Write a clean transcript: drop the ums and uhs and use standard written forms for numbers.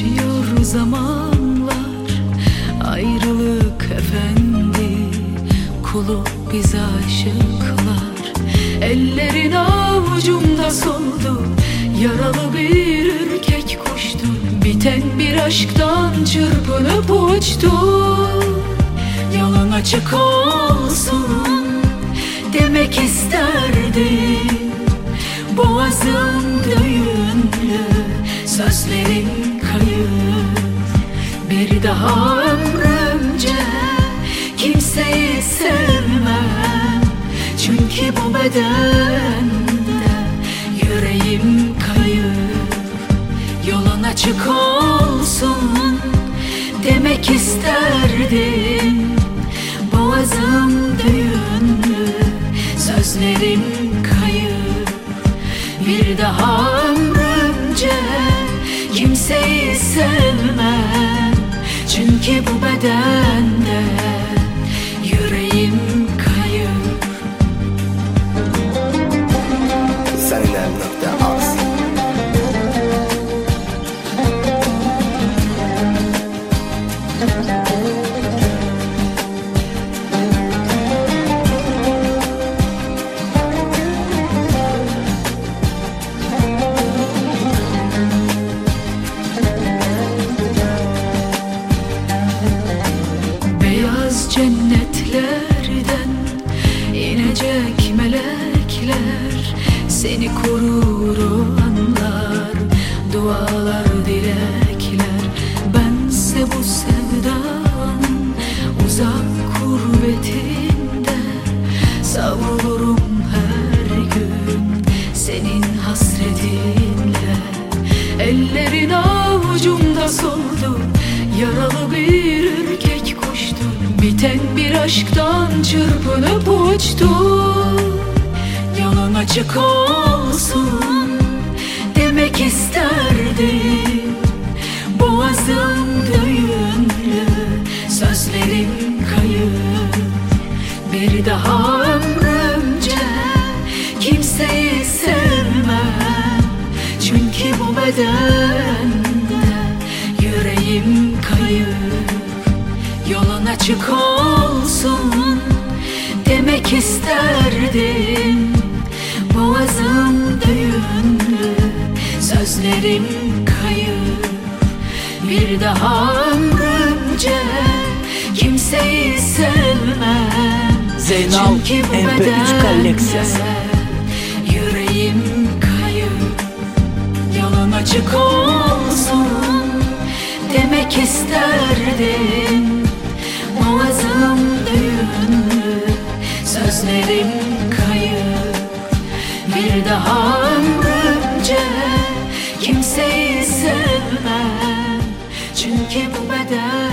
Geçiyor zamanlar, ayrılık efendi, kulu biz aşıklar. Ellerin avucumda soldu, yaralı bir ürkek kuştu. Biten bir aşktan çırpınıp uçtu. Yolun açık olsun demek isterdim. Boğazım düğünlü, sözlerim kayıp. Bir daha ömrümce kimseyi sevmem. Çünkü bu bedende yüreğim kayıp. Yolun açık olsun demek isterdim. Boğazım düğünlü, sözlerim kayıp. Bir daha ömrümce kimseyi sevmem. Çünkü bu bedende yüreğim kayıp. Saninem.az Cennetlerden inecek melekler seni korur o anlar, dualar dilekler. Bense bu sevdanın uzak kurbetinde savrulurum her gün senin hasretinle. Ellerin avucumda soldu, yaralı bir ürkek kuştu. Biten bir aşktan çırpınıp uçtu. Yolun açık olsun demek isterdim. Boğazım düğünlü, sözlerim kayıp. Bir daha ömrümce kimseyi sevmem. Çünkü bu bedende yüreğim kayıp. Yolun açık olsun demek isterdim. Boğazım düğünlü, sözlerim kayıp. Bir daha ömrümce kimseyi sevmem. Çünkü bu bedende yüreğim kayıp. Yolun açık olsun demek isterdim. Boğazım düğünlü, sözlerim kayıp. Bir daha ömrümce kimseyi sevmem. Çünkü bu beden